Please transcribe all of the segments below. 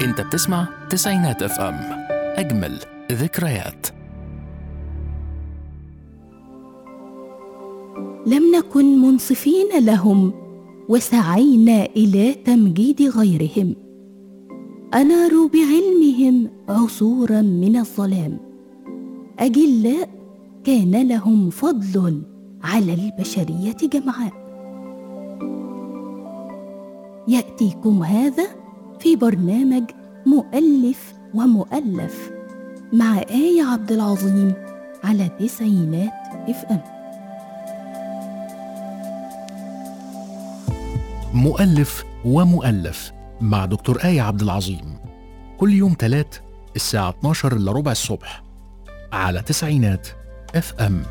انت بتسمع تسعينات اف ام، اجمل ذكريات. لم نكن منصفين لهم وسعينا إلى تمجيد غيرهم، أناروا بعلمهم عصورا من الظلام، أجلاء كان لهم فضل على البشرية جمعاء. يأتيكم هذا في برنامج مؤلف ومؤلف مع آية عبد العظيم على تسعينات اف ام. مؤلف ومؤلف مع دكتور آية عبد العظيم، كل يوم تلات الساعة 12 إلا ربع الصبح على تسعينات اف ام.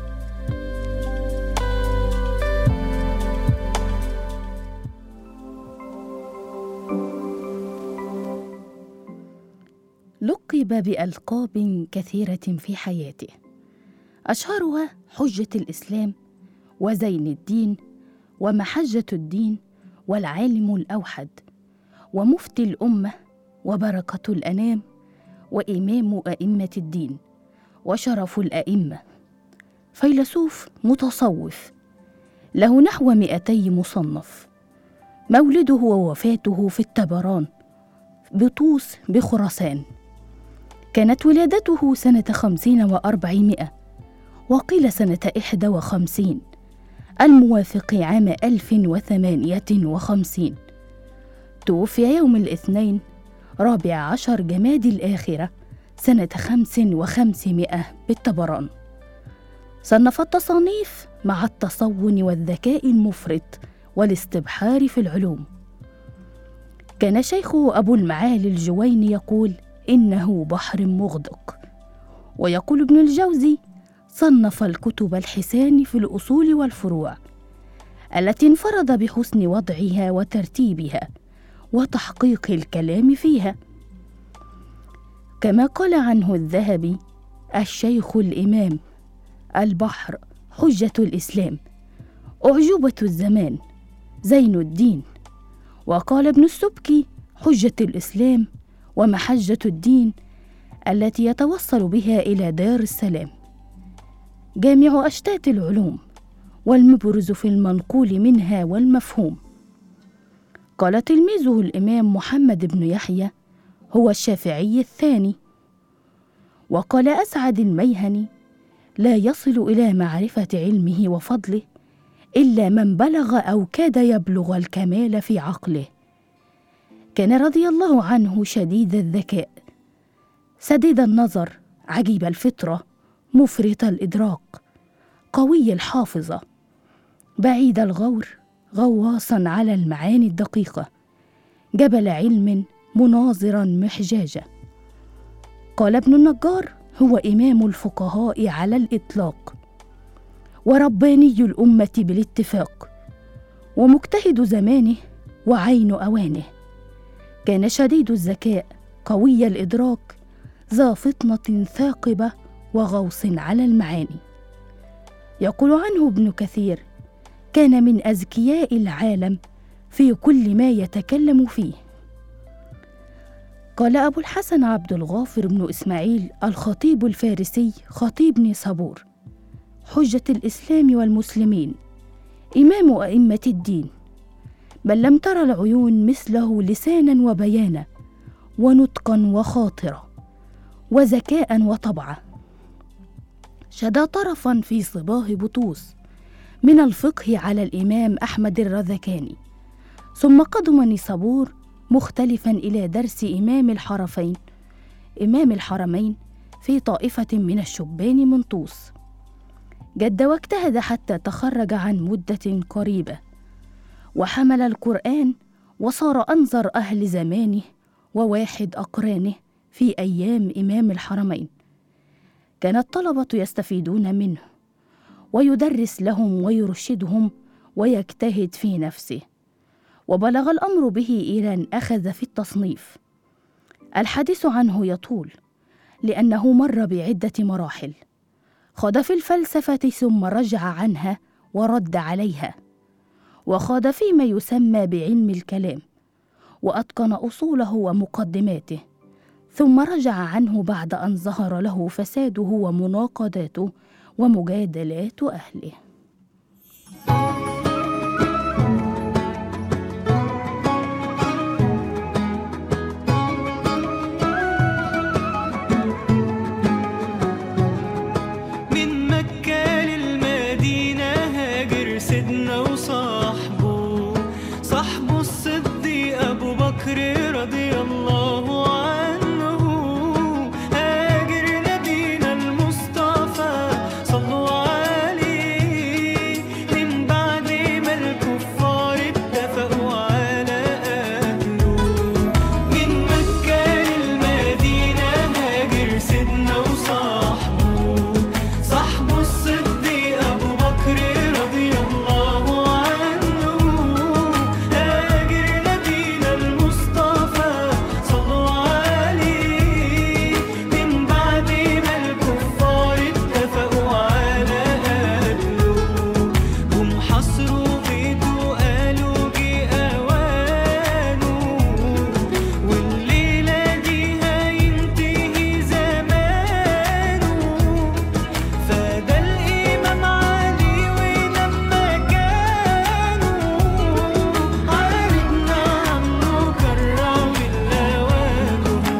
لقب بألقاب كثيرة في حياته، أشهرها حجة الإسلام وزين الدين ومحجة الدين والعالم الأوحد ومفتي الأمة وبركة الأنام وإمام أئمة الدين وشرف الأئمة، فيلسوف متصوف له نحو 200 مصنف. مولده ووفاته في التبران بطوس بخراسان. كانت ولادته سنة 50 و400 وقيل سنة 51 الموافق عام 1058. توفي يوم الاثنين 14 جمادي الآخرة سنة 5500 بالتبران. صنف التصانيف مع التصون والذكاء المفرط والاستبحار في العلوم. كان شيخه أبو المعالي الجويني يقول إنه بحر مغدق، ويقول ابن الجوزي صنف الكتب الحسان في الأصول والفروع التي انفرد بحسن وضعها وترتيبها وتحقيق الكلام فيها. كما قال عنه الذهبي: الشيخ الإمام، البحر، حجة الإسلام، أعجوبة الزمان، زين الدين. وقال ابن السبكي: حجة الإسلام ومحجة الدين التي يتوصل بها إلى دار السلام، جامع أشتات العلوم والمبرز في المنقول منها والمفهوم. قال تلميذه الإمام محمد بن يحيى: هو الشافعي الثاني. وقال أسعد الميهني: لا يصل إلى معرفة علمه وفضله إلا من بلغ أو كاد يبلغ الكمال في عقله. كان رضي الله عنه شديد الذكاء، سديد النظر، عجيب الفطرة، مفرط الإدراك، قوي الحافظة، بعيد الغور، غواصا على المعاني الدقيقة، جبل علم، مناظرا محجاجة. قال ابن النجار: هو إمام الفقهاء على الإطلاق، ورباني الأمة بالاتفاق، ومجتهد زمانه وعين أوانه. كان شديد الذكاء، قوي الإدراك، ذا فطنة ثاقبة، وغوص على المعاني. يقول عنه ابن كثير: كان من أذكياء العالم في كل ما يتكلم فيه. قال أبو الحسن عبد الغافر بن إسماعيل الخطيب الفارسي خطيب نيسابور: حجة الإسلام والمسلمين، إمام أئمة الدين، بل لم تر العيون مثله لسانا وبيانا ونطقا وخاطرة وذكاء وطبعا. شدا طرفا في صباه بطوس من الفقه على الإمام أحمد الرذكاني، ثم قدم نيسابور مختلفا إلى درس إمام الحرمين في طائفة من الشبان من طوس. جد واجتهد حتى تخرج عن مدة قريبة، وحمل القرآن وصار أنظر أهل زمانه وواحد أقرانه في أيام إمام الحرمين. كان الطلبة يستفيدون منه، ويدرس لهم ويرشدهم ويجتهد في نفسه. وبلغ الأمر به إلى أن أخذ في التصنيف. الحديث عنه يطول، لأنه مر بعدة مراحل. خاض في الفلسفة ثم رجع عنها ورد عليها، وخاض فيما يسمى بعلم الكلام، وأتقن أصوله ومقدماته، ثم رجع عنه بعد أن ظهر له فساده ومناقضاته ومجادلات أهله. من مكة للمدينة هاجر سيدنا وصاحبه الصديق أبو بكر رضي الله عنه. هاجر نبينا المصطفى صلوا عليه، من بعد ما الكفار اتفقوا على قتله. من مكة للمدينة هاجر سيدنا وصاحبه الصديق أبو بكر رضي الله عنه. هاجر نبينا المصطفى صلوا عليه، من بعد ما الكفار اتفقوا على قتله. هم حصروا بيته قالوا جه أوانه، والليلة دي هينتهي زمانه. فدا الإمام علي ولما كانوا عارضنا عنه كرم الله وجهه.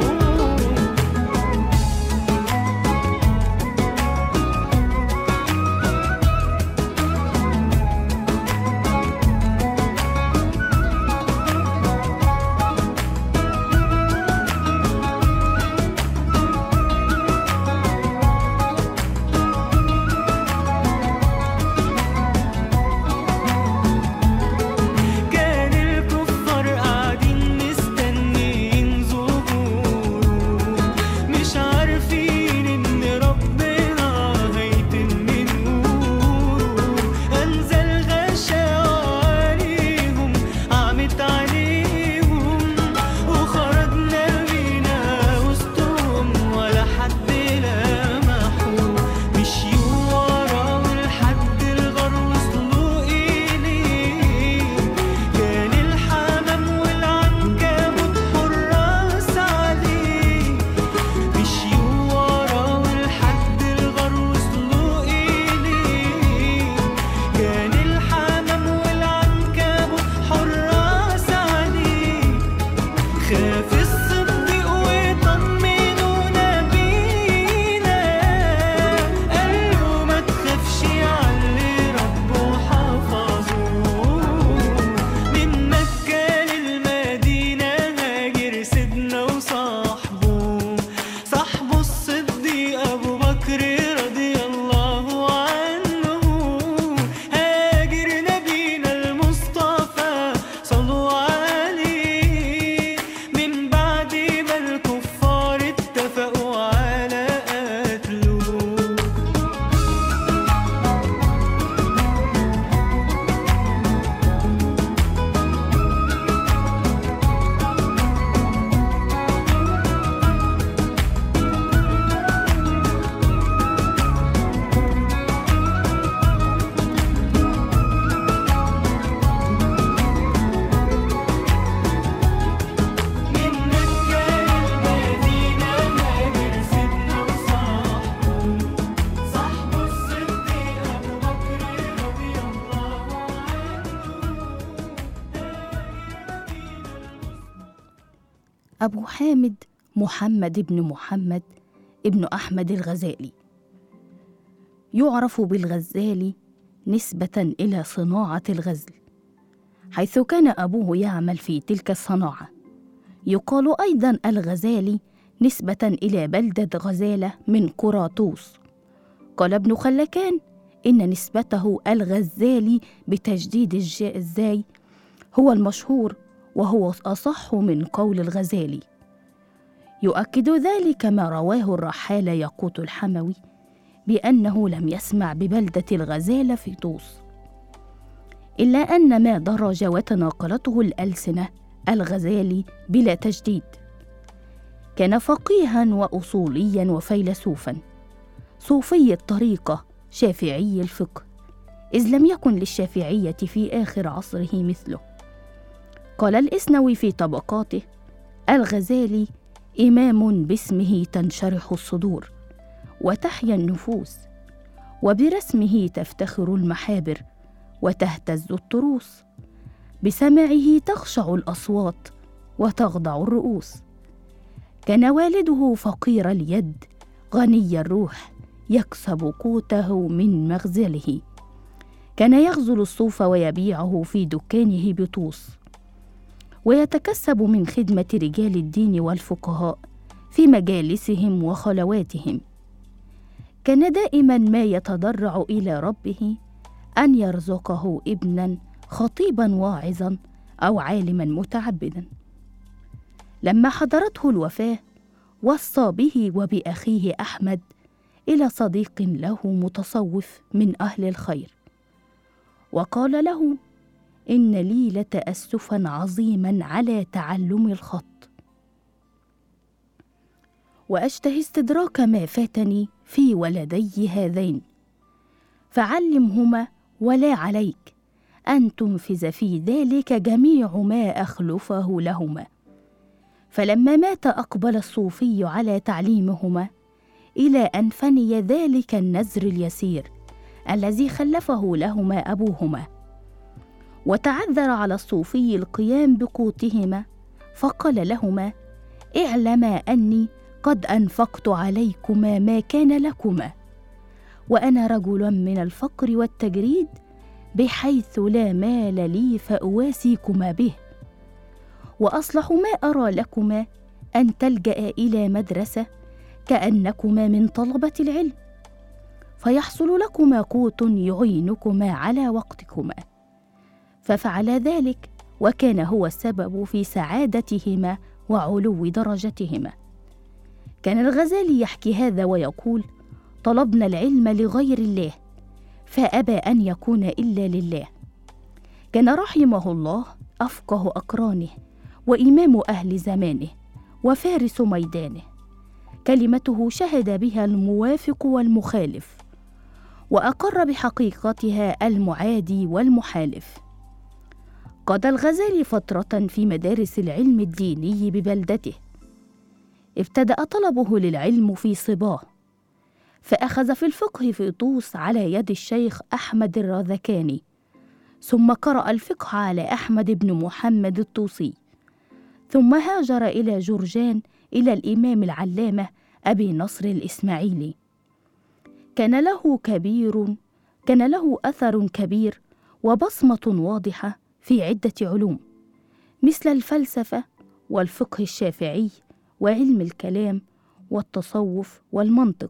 كان الكفار قاعدين مستنيين ظهوره، مش عارفين إن ربنا هيتم نوره. أنزل غشاوة عليهم عمت عليهم، وخرجنا بينا وسطهم ولا حد لمحوا. مشيوا وراه لحد الغار وصلوا إليه، كان الحمام والعنكبوت حراس عليه. مشيوا وراه لحد الغار وصلوا إليه، كان الحمام والعنكبوت حراس عليه. خاف الصديق وطمنونا بينا، قال له ما تخافش علي ربه حفظه. من مكة للمدينة هاجر سيدنا وصاحبه الصديق أبو بكر رضي الله عنه. هاجر نبينا المصطفى صلوا عليه، من بعد ما الكفار اتفقوا على قتله. من مكة للمدينة هاجر سيدنا وصاحبه الصديق أبو بكر رضي الله عنه. أبو حامد محمد بن محمد ابن أحمد الغزالي، يعرف بالغزالي نسبة إلى صناعة الغزل، حيث كان أبوه يعمل في تلك الصناعة. يقال أيضا الغزالي نسبة إلى بلدة غزالة من قرى طوس. قال ابن خلكان إن نسبته الغزالي بتجديد الزاي هو المشهور، وهو أصح من قول الغزالي. يؤكد ذلك ما رواه الرحالة ياقوت الحموي بأنه لم يسمع ببلدة الغزالة في طوس، إلا أن ما درج وتناقلته الألسنة الغزالي بلا تجديد. كان فقيها وأصوليا وفيلسوفا، صوفي الطريقة، شافعي الفقه، إذ لم يكن للشافعية في آخر عصره مثله. قال الإسنوي في طبقاته: الغزالي إمام باسمه تنشرح الصدور وتحيا النفوس، وبرسمه تفتخر المحابر وتهتز الطروس، بسمعه تخشع الأصوات وتخضع الرؤوس. كان والده فقير اليد غني الروح يكسب قوته من مغزله، كان يغزل الصوف ويبيعه في دكانه بطوس، ويتكسب من خدمة رجال الدين والفقهاء في مجالسهم وخلواتهم. كان دائما ما يتضرع إلى ربه أن يرزقه ابنا خطيبا واعظا أو عالما متعبدا. لما حضرته الوفاة وصى به وبأخيه أحمد إلى صديق له متصوف من أهل الخير، وقال له: إن لي لتأسفا عظيما على تعلم الخط، وأشتهي استدراك ما فاتني في ولدي هذين، فعلمهما ولا عليك أن تنفذ في ذلك جميع ما أخلفه لهما. فلما مات أقبل الصوفي على تعليمهما إلى أن فني ذلك النذر اليسير الذي خلفه لهما أبوهما، وتعذر على الصوفي القيام بقوتهما، فقال لهما: اعلما أني قد أنفقت عليكما ما كان لكما، وأنا رجل من الفقر والتجريد بحيث لا مال لي فأواسيكما به، وأصلح ما أرى لكما أن تلجأ إلى مدرسة كأنكما من طلبة العلم، فيحصل لكما قوت يعينكما على وقتكما. ففعل ذلك، وكان هو السبب في سعادتهما وعلو درجتهما. كان الغزالي يحكي هذا ويقول: طلبنا العلم لغير الله فأبى أن يكون إلا لله. كان رحمه الله أفقه أقرانه وإمام أهل زمانه وفارس ميدانه، كلمته شهد بها الموافق والمخالف، وأقر بحقيقتها المعادي والمحالف. قضى الغزالي فترة في مدارس العلم الديني ببلدته. ابتدأ طلبه للعلم في صباه، فأخذ في الفقه في طوس على يد الشيخ أحمد الراذكاني، ثم قرأ الفقه على أحمد بن محمد الطوسي، ثم هاجر إلى جرجان إلى الإمام العلامة أبي نصر الإسماعيلي. كان له أثر كبير وبصمة واضحة في عدة علوم مثل الفلسفة والفقه الشافعي وعلم الكلام والتصوف والمنطق.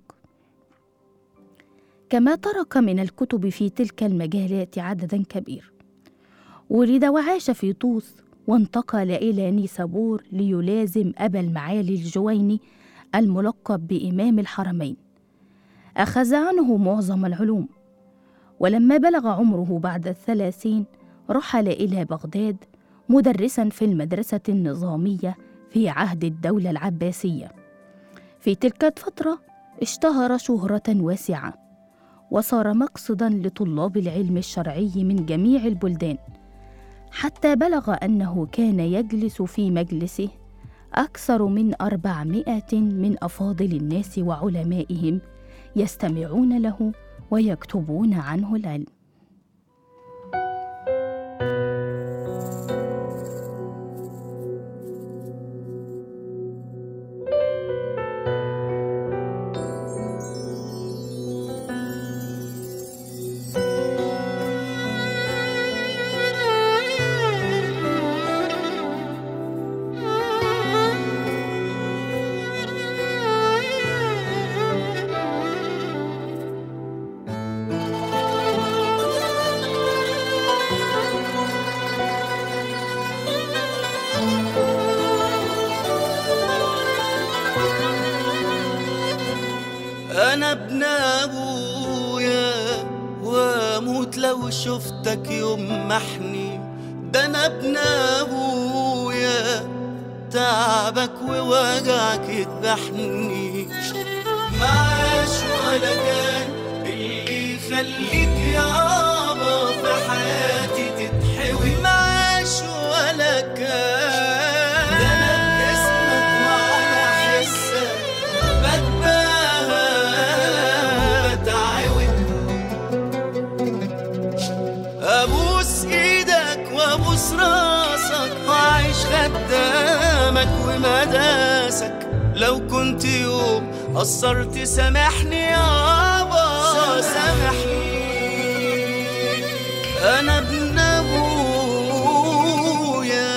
كما ترك من الكتب في تلك المجالات عددا كبير. ولد وعاش في طوس، وانتقل إلى نيسابور ليلازم أبا المعالي الجويني الملقب بإمام الحرمين. أخذ عنه معظم العلوم، ولما بلغ عمره بعد 30 رحل إلى بغداد مدرسا في المدرسة النظامية في عهد الدولة العباسية. في تلك الفترة اشتهر شهرة واسعة، وصار مقصدا لطلاب العلم الشرعي من جميع البلدان، حتى بلغ أنه كان يجلس في مجلسه أكثر من 400 من أفاضل الناس وعلمائهم يستمعون له ويكتبون عنه العلم. أنا ابن أبويا وأموت لو شفتك يوم محني، ده أنا ابن أبويا تعبك ووجعك يذبحني. معاش ولا كان اللي يخليك يابا في حياتي تتحوي، معاش ولا كان وابوس راسك واعيش خدامك ومداسك. لو كنت يوم قصرت سامحني يابا سامحني، انا ابن ابويا.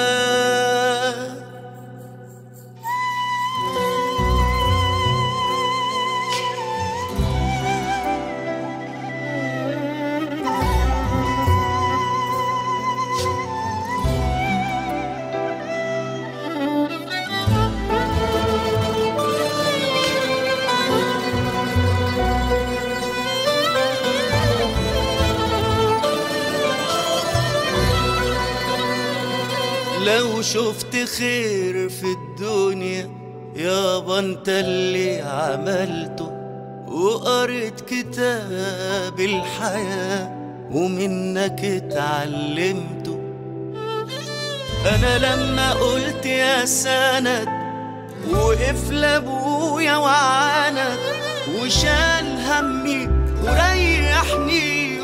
لو شفت خير في الدنيا يابا انت اللي عملته، وقريت كتاب الحياة ومنك اتعلمته. انا لما قلت يا سند وقف لابويا وعاند وشال همي وريحني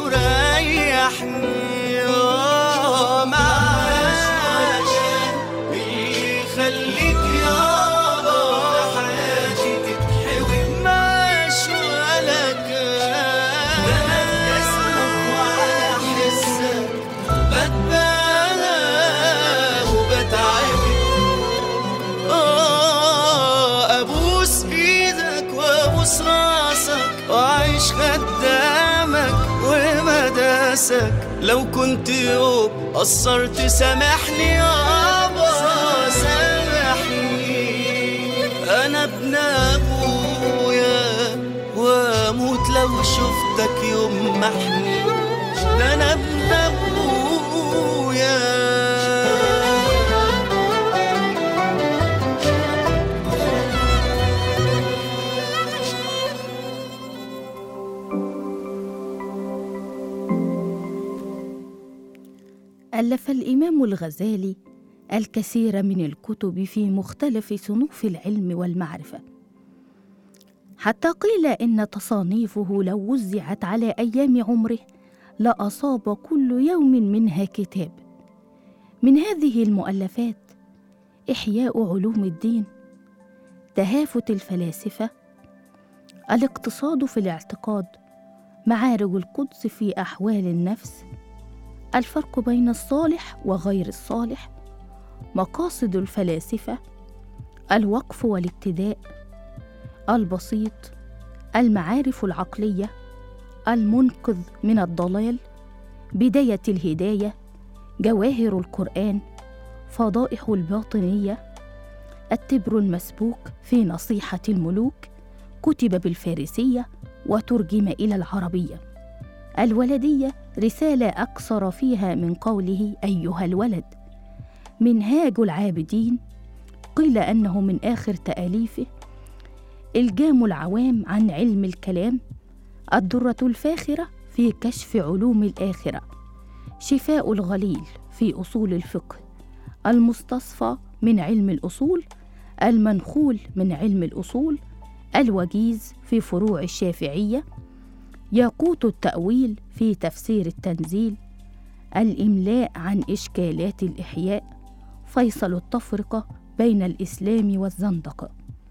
معاش علشان اللي يخليك يابا حياتي تتحوي معاش ولا كان. ده انا بسمك وعلى حسك بتبالى وبتعب، ابوس ايدك وابوس راسك واعيش خدامك ومداسك. لو كنت يوم قصرت سامحني يابا سامحني، انا ابن ابويا واموت لو شفتك يوم محني. ده انا ابن ابويا. ألف الإمام الغزالي الكثير من الكتب في مختلف صنوف العلم والمعرفة، حتى قيل إن تصانيفه لو وزعت على أيام عمره لأصاب كل يوم منها كتاب. من هذه المؤلفات إحياء علوم الدين، تهافت الفلاسفة، الاقتصاد في الاعتقاد، معارج القدس في أحوال النفس، الفرق بين الصالح وغير الصالح، مقاصد الفلاسفة، الوقف والابتداء، البسيط، المعارف العقلية، المنقذ من الضلال، بداية الهداية، جواهر القرآن، فضائح الباطنية، التبر المسبوك في نصيحة الملوك، كتب بالفارسية وترجم إلى العربية، الولدية، رسالة أكثر فيها من قوله أيها الولد، منهاج العابدين، قيل أنه من آخر تأليفه، إلجام العوام عن علم الكلام، الدرة الفاخرة في كشف علوم الآخرة، شفاء الغليل في أصول الفقه، المستصفى من علم الأصول، المنخول من علم الأصول، الوجيز في فروع الشافعية، ياقوت التأويل في تفسير التنزيل، الإملاء عن إشكالات الإحياء، فيصل التفرقة بين الإسلام والزندقة.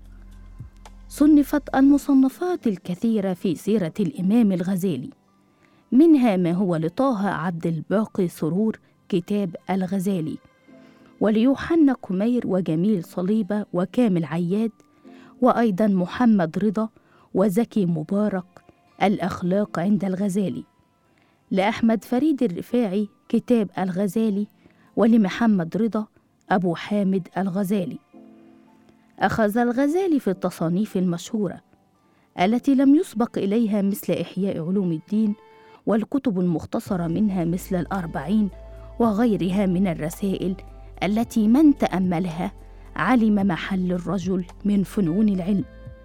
صنفت المصنفات الكثيرة في سيرة الإمام الغزالي، منها ما هو لطه عبد الباقي سرور كتاب الغزالي، وليوحنا كمير وجميل صليبة وكامل عياد، وأيضا محمد رضا وزكي مبارك الأخلاق عند الغزالي، لأحمد فريد الرفاعي كتاب الغزالي، ولمحمد رضا أبو حامد الغزالي. أخذ الغزالي في التصانيف المشهورة التي لم يسبق إليها مثل إحياء علوم الدين، والكتب المختصرة منها مثل الأربعين وغيرها من الرسائل التي من تأملها علم محل الرجل من فنون العلم.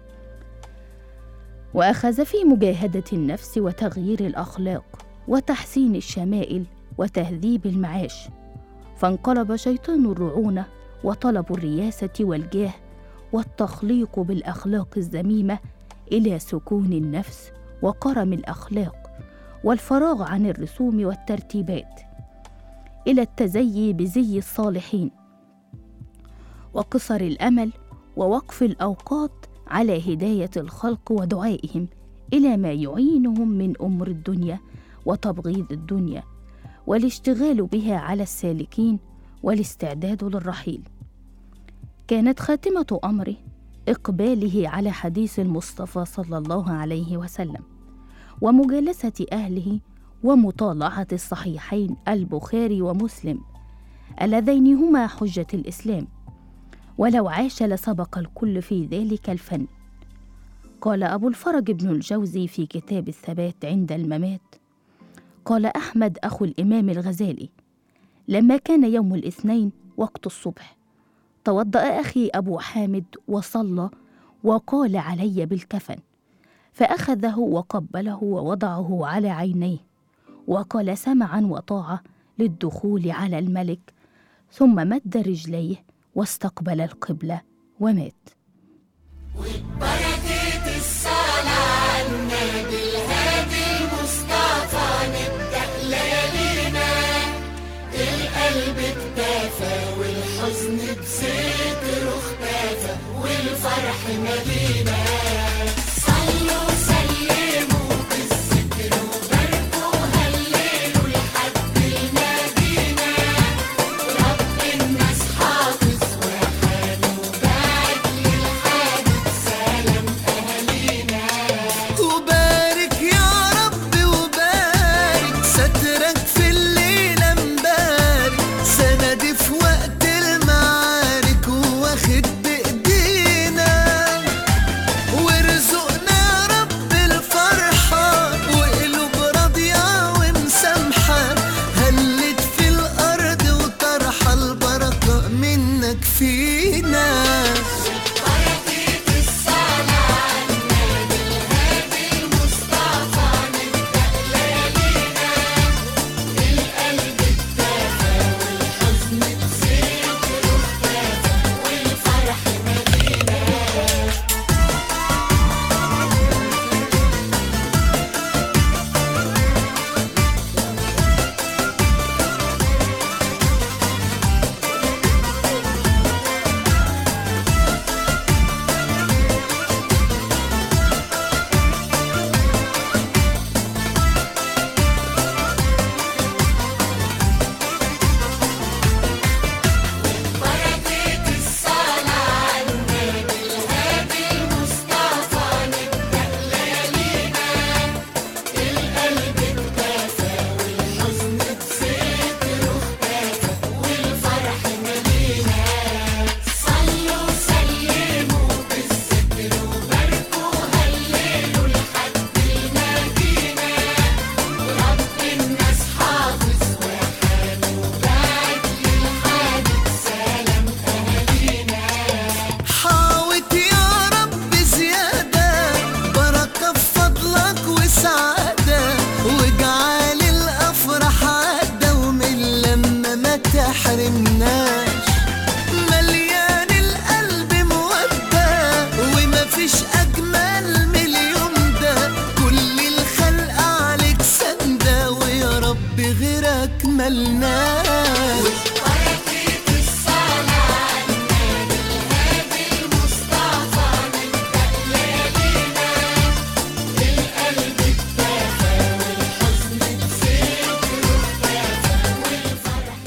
وأخذ في مجاهدة النفس وتغيير الأخلاق وتحسين الشمائل وتهذيب المعاش، فانقلب شيطان الرعونة وطلب الرياسة والجاه والتخليق بالأخلاق الذميمة إلى سكون النفس وكرم الأخلاق والفراغ عن الرسوم والترتيبات، إلى التزيي بزي الصالحين وقصر الأمل ووقف الأوقات على هداية الخلق ودعائهم إلى ما يعينهم من أمور الدنيا وتبغيض الدنيا والاشتغال بها على السالكين والاستعداد للرحيل. كانت خاتمة أمره إقباله على حديث المصطفى صلى الله عليه وسلم ومجالسة أهله ومطالعة الصحيحين البخاري ومسلم اللذين هما حجة الإسلام، ولو عاش لسبق الكل في ذلك الفن. قال أبو الفرج ابن الجوزي في كتاب الثبات عند الممات، قال أحمد أخو الإمام الغزالي: لما كان يوم الاثنين وقت الصبح توضأ أخي أبو حامد وصلى وقال علي بالكفن، فأخذه وقبله ووضعه على عينيه وقال سمعا وطاعة للدخول على الملك، ثم مد رجليه واستقبل القبلة ومات. وبركة الصلاة على النبي الهادي المصطفى نبدأ ليالينا، القلب اكتفى والحزن بذكره اختفى والفرح مدينة. صلوا وسلموا بالذكر وباركوا هللوا لحد المدينة، رب الناس حافظ وحامي وبعد للحادث سلام أهالينا. وبارك يا رب وبارك سترك في الليلة مبارك، سندي في وقت المعارك واخد بإيدينا، وارزقنا يا رب الفرحة وقلوب راضية ومسامحة، هلت في الأرض وطرحة البركة منك فينا. بركة الصلاة على النبي الهادي المصطفى نبدأ ليالينا، القلب اكتفى والحزن بذكره اختفى والفرح مدينة. بركة الصلاة على النبي الهادي المصطفى نبدأ ليالينا، القلب اكتفى والحزن بذكره اختفى والفرح مدينة. صلوا وسلموا بالذكر وباركوا هللوا لحد المدينة، رب الناس حافظ وحامي وبعد للحادث سلام أهالينا. حاوت يا رب زيادة بركة بفضلك وسعادة، واجعل الأفراح عادة ومن لما ما تحرمناش، مليان القلب مودة وما فيش أجمل من اليوم ده، كل الخلق عليك سندة ويا رب غيرك ملناش. بركة الصلاة على النبي الهادي المصطفى نبدأ ليالينا، القلب اكتفى والحزن بذكره اختفى والفرح.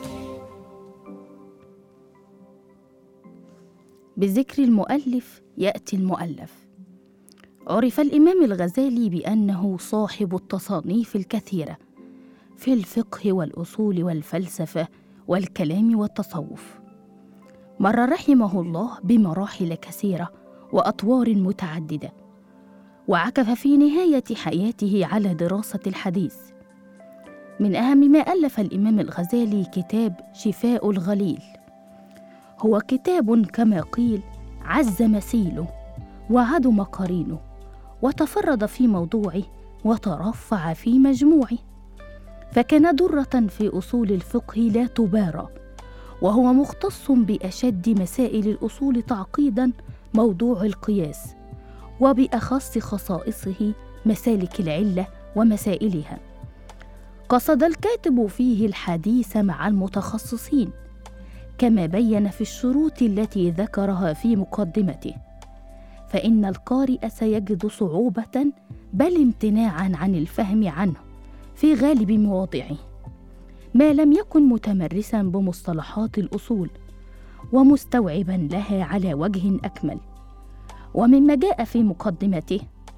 بذكر المؤلف يأتي المؤلف. عرف الإمام الغزالي بأنه صاحب التصانيف الكثيرة في الفقه والأصول والفلسفة والكلام والتصوف. مر رحمه الله بمراحل كثيرة وأطوار متعددة، وعكف في نهاية حياته على دراسة الحديث. من أهم ما ألف الإمام الغزالي كتاب شفاء الغليل، هو كتاب كما قيل عز مثيله وعدم قرينه، وتفرد في موضوعه وترفع في مجموعه، فكان درة في أصول الفقه لا تبارى، وهو مختص بأشد مسائل الأصول تعقيداً موضوع القياس، وبأخص خصائصه مسالك العلة ومسائلها. قصد الكاتب فيه الحديث مع المتخصصين، كما بين في الشروط التي ذكرها في مقدمته، فإن القارئ سيجد صعوبة بل امتناعا عن الفهم عنه في غالب مواضعه، ما لم يكن متمرسا بمصطلحات الأصول ومستوعبا لها على وجه أكمل. ومما جاء في مقدمته: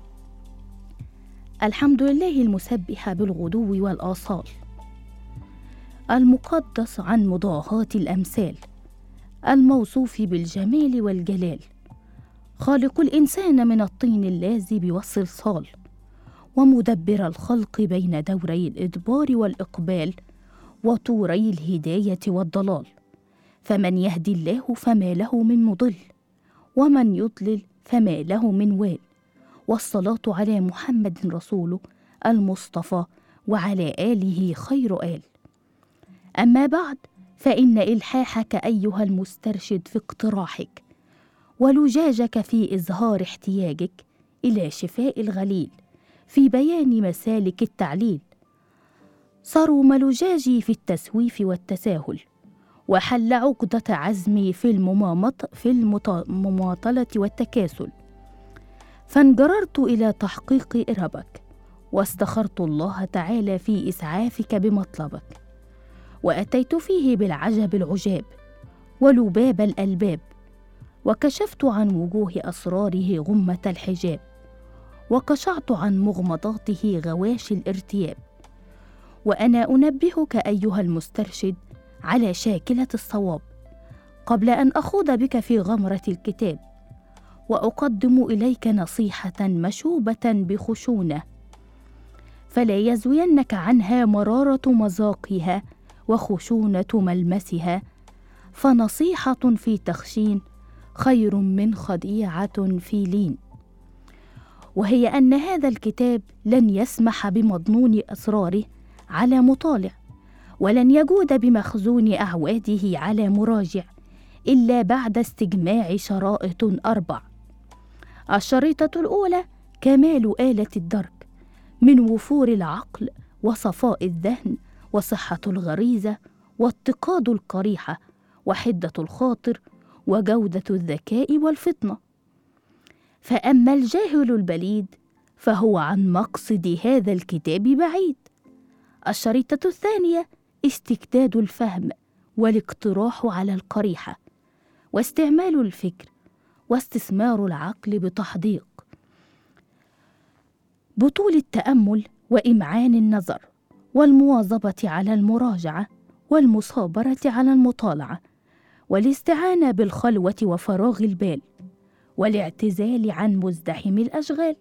الحمد لله المسبح بالغدو والآصال، المقدس عن مضاهاة الأمثال، الموصوف بالجمال والجلال، خالق الإنسان من الطين اللازب والصلصال، ومدبر الخلق بين دوري الإدبار والإقبال وطوري الهداية والضلال، فمن يهدي الله فما له من مضل، ومن يضلل فما له من وال، والصلاة على محمد رسوله المصطفى وعلى آله خير آل. أما بعد، فإن إلحاحك أيها المسترشد في اقتراحك ولجاجك في إظهار احتياجك إلى شفاء الغليل في بيان مسالك التعليل صاروا ملجاجي في التسويف والتساهل، وحل عقدة عزمي في المماطلة والتكاسل، فانجررت إلى تحقيق إربك، واستخرت الله تعالى في إسعافك بمطلبك، وأتيت فيه بالعجب العجاب ولباب الألباب، وكشفت عن وجوه أسراره غمة الحجاب، وقشعت عن مغمضاته غواشي الارتياب. وأنا أنبهك أيها المسترشد على شاكلة الصواب قبل أن أخوض بك في غمرة الكتاب، وأقدم إليك نصيحة مشوبة بخشونة، فلا يزوينك عنها مرارة مذاقها وخشونة ملمسها، فنصيحة في تخشين خير من خديعة في لين. وهي أن هذا الكتاب لن يسمح بمضمون أسراره على مطالع، ولن يجود بمخزون أعواده على مراجع، إلا بعد استجماع شرائط 4. الشريطة الأولى كمال آلة الدرك من وفور العقل وصفاء الذهن وصحة الغريزة واتقاد القريحة وحدة الخاطر وجودة الذكاء والفطنة. فأما الجاهل البليد فهو عن مقصد هذا الكتاب بعيد. الشريطة الثانية استكداد الفهم والاقتراح على القريحة واستعمال الفكر واستثمار العقل بتحديق، بطول التأمل وإمعان النظر والمواظبة على المراجعة والمصابرة على المطالعة والاستعانة بالخلوة وفراغ البال والاعتزال عن مزدحم الأشغال.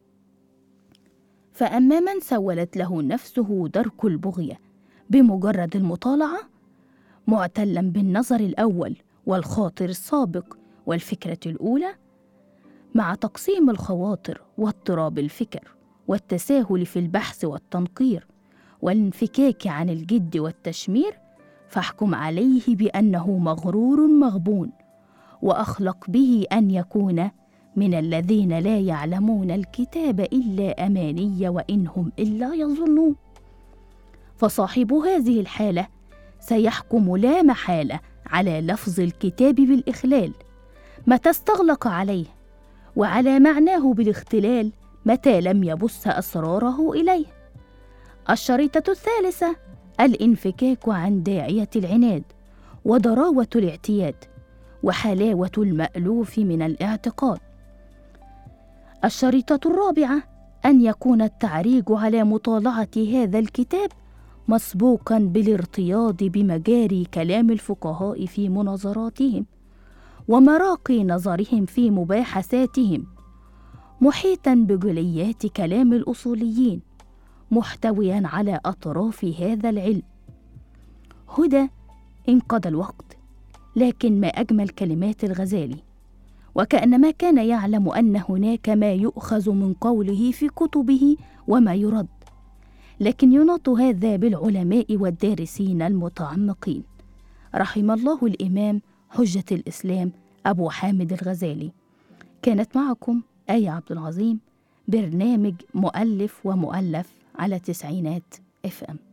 فأما من سولت له نفسه درك البغية بمجرد المطالعة، معتلا بالنظر الأول والخاطر السابق والفكرة الأولى، مع تقسيم الخواطر واضطراب الفكر والتساهل في البحث والتنقير والانفكاك عن الجد والتشمير، فاحكم عليه بأنه مغرور مغبون، وأخلق به أن يكون من الذين لا يعلمون الكتاب إلا أماني وإنهم إلا يظنون. فصاحب هذه الحالة سيحكم لا محالة على لفظ الكتاب بالإخلال متى استغلق عليه، وعلى معناه بالاختلال متى لم يبث أسراره إليه. الشريطة الثالثة الانفكاك عن داعية العناد وضراوة الاعتياد وحلاوة المألوف من الاعتقاد. الشريطة الرابعة أن يكون التعريج على مطالعة هذا الكتاب مسبوقا بالارتياض بمجاري كلام الفقهاء في مناظراتهم ومراقي نظرهم في مباحثاتهم، محيطا بجليات كلام الأصوليين، محتويا على أطراف هذا العلم. هدى انقضى الوقت، لكن ما أجمل كلمات الغزالي، وكأنما كان يعلم أن هناك ما يؤخذ من قوله في كتبه وما يرد، لكن يناط هذا بالعلماء والدارسين المتعمقين. رحم الله الإمام حجة الإسلام أبو حامد الغزالي. كانت معكم آية عبد العظيم، برنامج مؤلف ومؤلف على 90 FM.